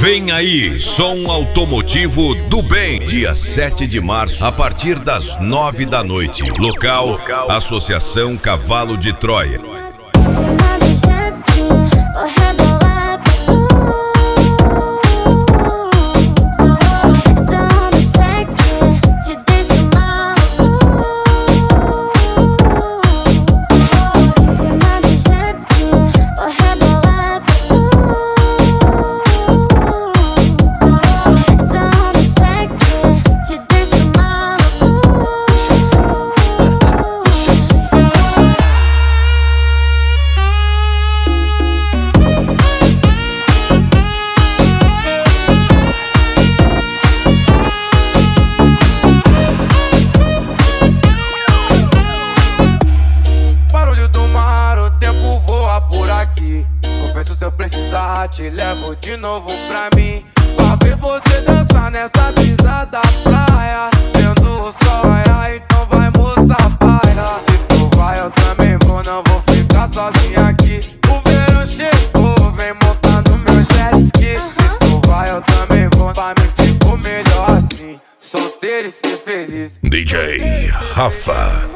Vem aí, som automotivo do bem, dia 7 de março, a partir das 9 da noite. Local, Associação Cavalo de Troia. Confesso, se eu precisar, te levo de novo pra mim, pra ver você dançar nessa brisa da praia, vendo o sol raiar, então vai, moça, paia. Se tu vai, eu também vou, não vou ficar sozinho aqui. O verão chegou, vem montar no meu jet ski. Se tu vai, eu também vou, pra mim ficou melhor assim, solteiro e ser feliz. DJ Rafa.